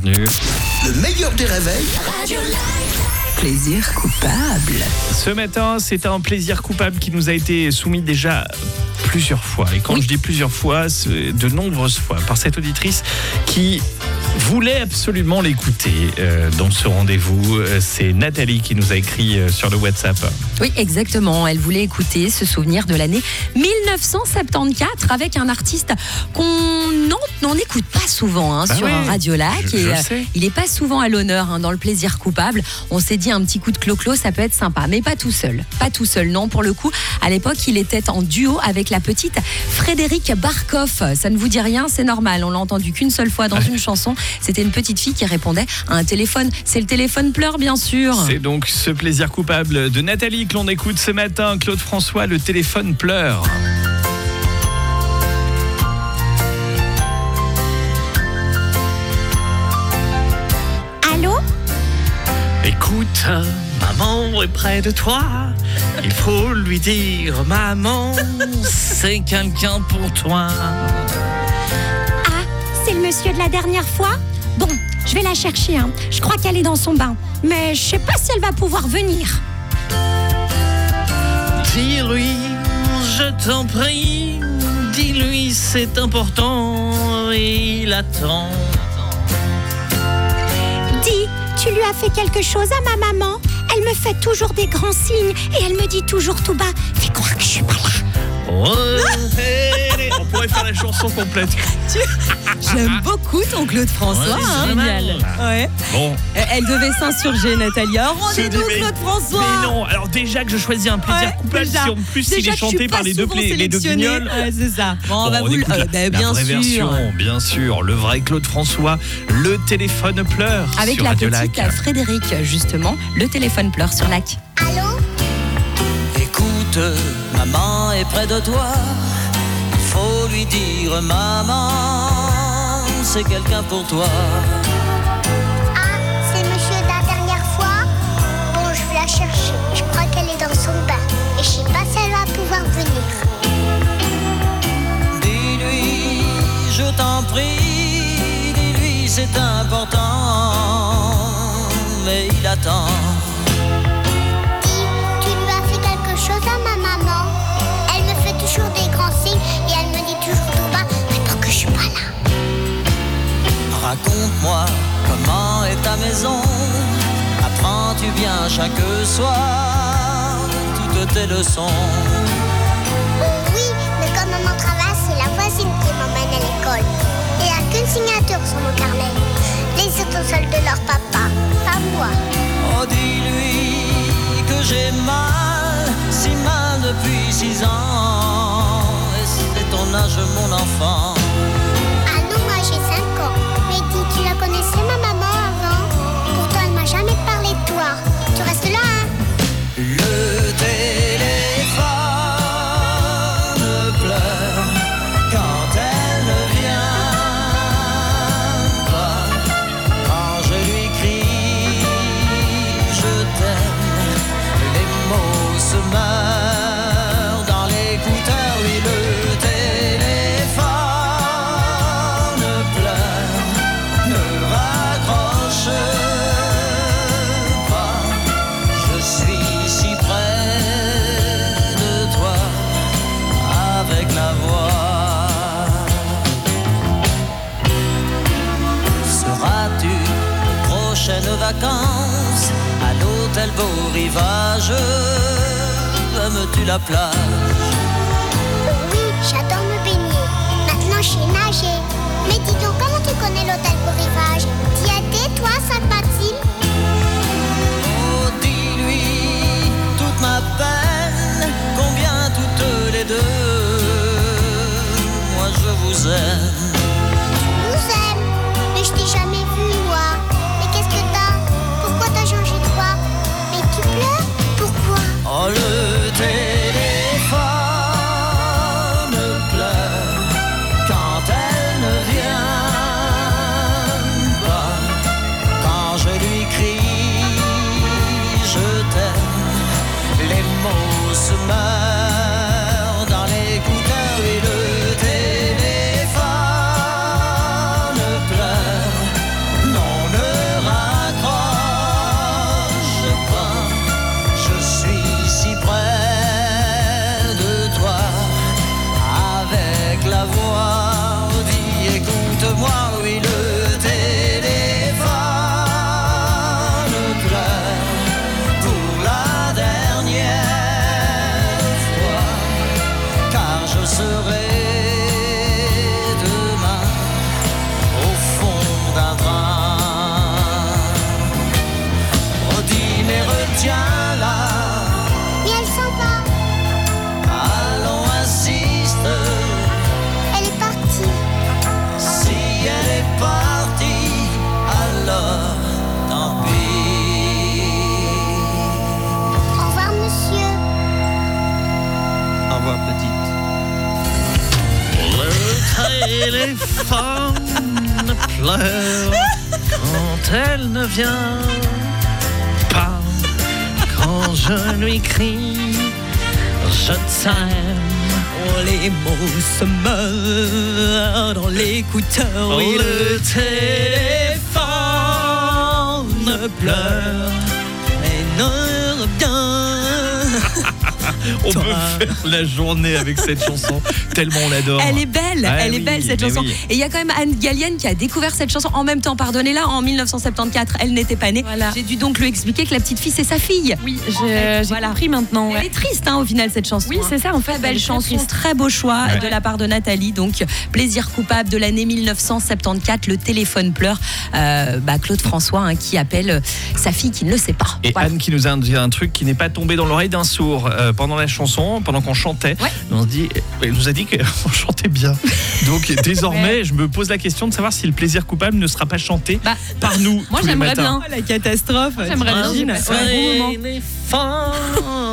bienvenue. Le meilleur des réveils. Plaisir coupable. Ce matin, c'est un plaisir coupable qui nous a été soumis déjà plusieurs fois. Et quand je dis plusieurs fois, c'est de nombreuses fois par cette auditrice qui voulait absolument l'écouter dans ce rendez-vous. C'est Nathalie qui nous a écrit sur le WhatsApp. Oui, exactement. Elle voulait écouter, se souvenir de l'année 1974 avec un artiste qu'on n'en écoute pas souvent sur Radio Lac. Il n'est pas souvent à l'honneur dans le plaisir coupable. On s'est dit un petit coup de clo-clo, ça peut être sympa, mais pas tout seul. Pas tout seul, non. Pour le coup, à l'époque, il était en duo avec la petite Frédéric Barkhoff. Ça ne vous dit rien, c'est normal. On l'a entendu qu'une seule fois dans une chanson. C'était une petite fille qui répondait à un téléphone. C'est le téléphone pleure, bien sûr. C'est donc ce plaisir coupable de Nathalie que l'on écoute ce matin. Claude François, le téléphone pleure. Allô ? Écoute, maman est près de toi. Il faut lui dire, maman, c'est quelqu'un pour toi. Ah, c'est le monsieur de la dernière fois ? Bon, je vais la chercher. Je crois qu'elle est dans son bain. Mais je sais pas si elle va pouvoir venir. Dis-lui, je t'en prie. Dis-lui, c'est important. Il attend. Dis, tu lui as fait quelque chose à ma maman ? Elle me fait toujours des grands signes et elle me dit toujours tout bas, fais croire que je suis pas là. On pourrait faire la chanson complète. J'aime beaucoup ton Claude François. Génial. Ouais. Bon. Elle devait s'insurger, Nathalie. Rendez-nous Claude François. Mais non, alors déjà que je choisis un plaisir coupable, si en plus il est chanté par les deux guignols. Ouais, c'est ça. Bon, on va vous bien sûr. Version, bien sûr, le vrai Claude François, le téléphone pleure. Avec sur la Radio petite Lac. Frédéric, justement, le téléphone pleure sur Lac. Allô ? Écoute, maman est près de toi. Il faut lui dire, maman, c'est quelqu'un pour toi. Ah, c'est monsieur de la dernière fois ? Bon, je vais la chercher. Je crois qu'elle est dans son bain. Et je sais pas si elle va pouvoir venir. Dis-lui, je t'en prie, dis-lui, c'est important. Mais il attend. Tu lui as fait quelque chose à ma maman ? Elle me fait toujours des grands signes et elle me dit toujours tout bas, mais pour que je suis pas là. Raconte-moi comment est ta maison. Apprends-tu bien chaque soir toutes tes leçons? Oui, mais comme maman travaille, c'est la voisine qui m'emmène à l'école. Il n'y a qu'une signature sur mon carnet. Les autres sont celles de leur papa, pas moi. Oh, dis-lui que j'ai mal, si mal depuis 6 ans. Et c'est ton âge, mon enfant. Ah non, moi j'ai 5 ans. Mais dis, tu la connaissais ma maman avant ? Pourtant elle m'a jamais parlé de toi. Tu restes là, Le téléphone pleure quand elle ne vient pas. Quand je lui crie, je t'aime, les mots se meurent dans l'écouteur. Oui, le téléphone pleure, ne raccroche pas. Je suis si près de toi avec la voix. Seras-tu aux prochaines vacances à l'hôtel Beau Rivage? Aimes-tu la plage? Oui, j'adore me baigner. Maintenant je sais nager. Mais dis donc, comment tu connais l'hôtel Beau Rivage ? T'y étais, toi, Sainte-Mathilde ? Oh, dis-lui toute ma peine, combien toutes les deux, moi je vous aime. Nous aime. Mais je t'ai jamais vu, moi. Mais qu'est-ce que t'as ? Pourquoi t'as changé de voix ? Mais tu pleures ? Pourquoi ? Oh, le téléphone pleure quand elle ne vient pleure quand elle ne vient pas, quand je lui crie je t'aime. Oh, les mots se meurent dans l'écouteur. Oui, le téléphone pleure et ne revient. On peut faire la journée avec cette chanson, tellement on l'adore. Elle est belle, cette chanson. Oui. Et il y a quand même Anne Gallienne qui a découvert cette chanson en même temps, pardonnez-la, en 1974. Elle n'était pas née. Voilà. J'ai dû donc lui expliquer que la petite fille, c'est sa fille. Oui, j'ai compris maintenant. Elle est triste au final, cette chanson. Oui, c'est ça, en fait. Très belle chanson, très beau choix de la part de Nathalie. Donc, plaisir coupable de l'année 1974, le téléphone pleure. Claude François qui appelle sa fille qui ne le sait pas. Et Anne qui nous a dit un truc qui n'est pas tombé dans l'oreille d'un sourd pendant la chanson, pendant qu'on chantait. Ouais. Elle nous a dit qu'on chantait bien. Donc désormais, je me pose la question de savoir si le plaisir coupable ne sera pas chanté par nous. Moi, tous les j'aimerais matins. bien. La catastrophe. J'aimerais bien. T'imagines ? C'est un bon moment.